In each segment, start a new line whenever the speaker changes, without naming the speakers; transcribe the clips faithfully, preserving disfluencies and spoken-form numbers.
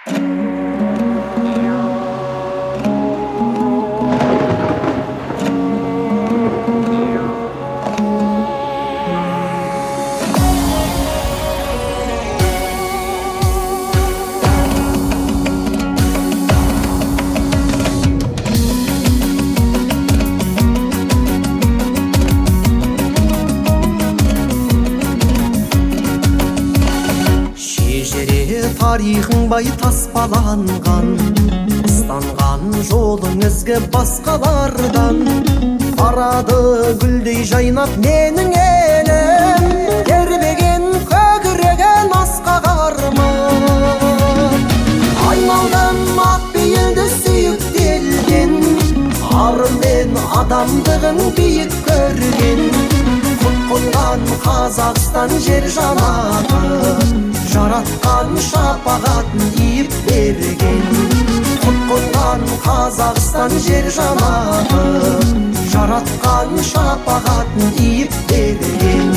Тарихың бай таспаланған, ұстанған жолың ізгі басқалардан. Барады гүлдей жайнап менің елім, тербеген көгіреген асқақ арман. Айналдым ақ пейілді сүйіктелген, арым мен адамдығын биік көрген. Құт қонған Қазақстан жер жанаты, жаратқан шапағатын иіп берген. Құт қонған Қазақстан жер жанаты, жаратқан шапағатын иіп берген.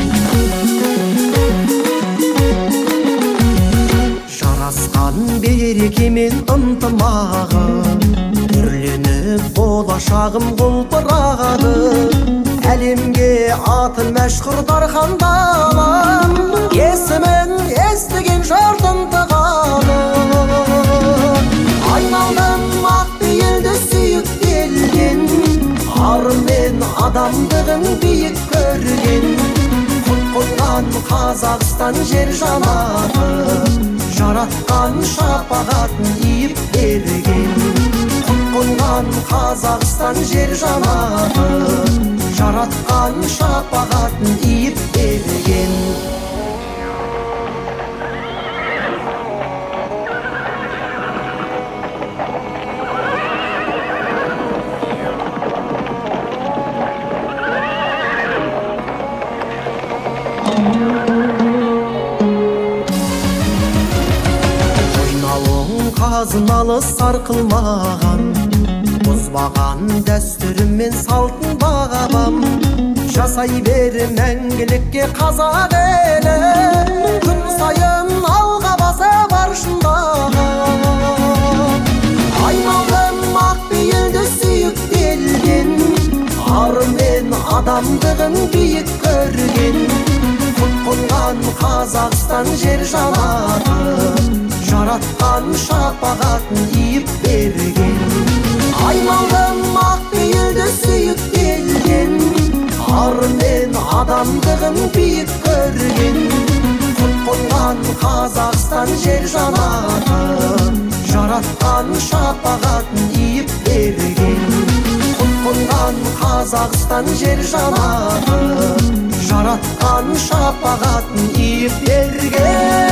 Жарасқан береке мен ынтымағы, түрленіп болашағым құлпырады. Әлемге атын мәшһүр Дархан далам, есімін естіген жұртын тығаны. Айналдым ақ пейілді сүйіктелген, арым мен адамдығын биік көрген. Құт қонған Қазақстан жер жанаты, жаратқан шапағатын иіп берген. Құт қонған Қазақстан жер жанаты, жаратқан шапағатын иіп берген. Ойнауың қазыналы сарқылмаған, бұзбаған дәстүрім мен салтын бағабам. Жасай бер мәңгілікке қазақ елі, күн сайын алға баса бар шындаған. Айналдым ақ пейілді сүйіктелген, арым мен адамдығын биік көрген. Құт қонған Қазақстан жер жанаты, жаратқан шапағатын иіп берген. Айналдым ақ пейілді сүйіктелген, арым мен адамдығын биік көрген. Құт қонған Қазақстан жер жанаты, жаратқан шапағатын иіп берген. Құт қонған Қазақстан жер жанаты, жаратқан шапағатын иіп берген.